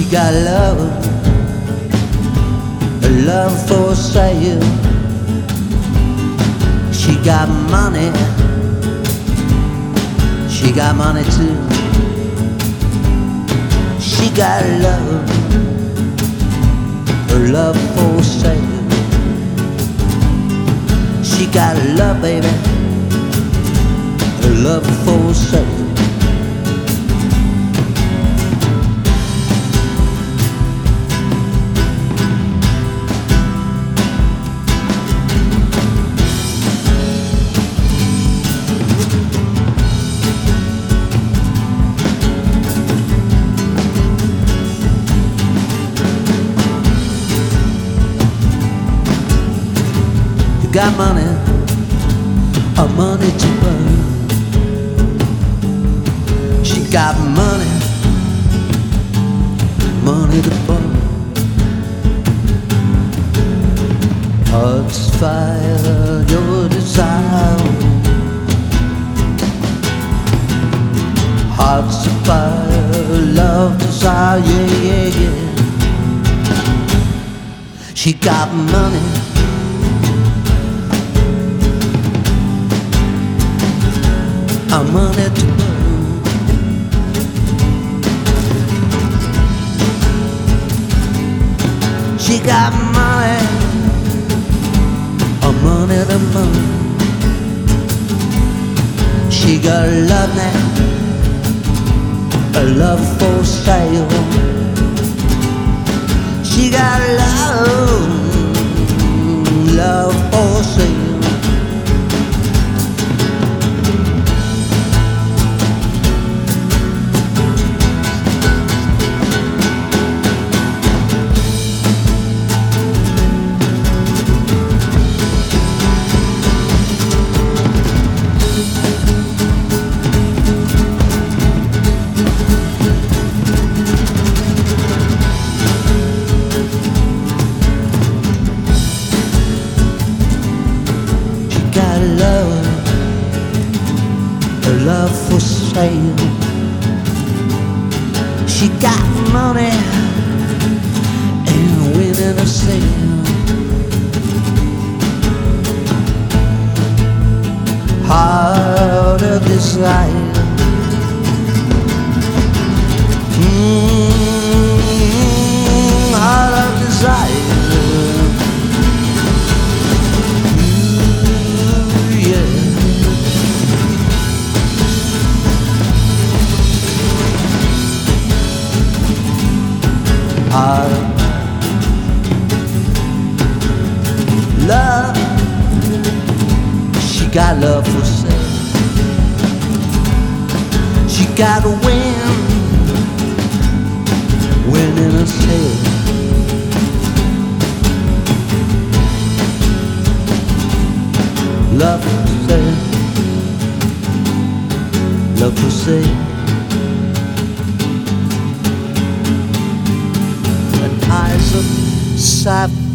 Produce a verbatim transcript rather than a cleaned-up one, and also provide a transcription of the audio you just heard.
got love, a love for sale. She got money, she got money too. She got love, a love for sale. She got love, baby, a love for sale. Got money, a money to burn. She got money, money to burn. Hearts fire, your desire. Hearts of fire, love, desire, yeah, yeah, yeah. She got money, a money to burn. She got money, a money to burn. She got love now, a love for sale. She got love, love for sale. Love, a love for sale. She got money and winning a sale. Heart of desire. Mm, heart of desire. Heart of love, she got love for sale. She got a win, winning a sale. Love for sale, love for sale. Eyes of sapphire.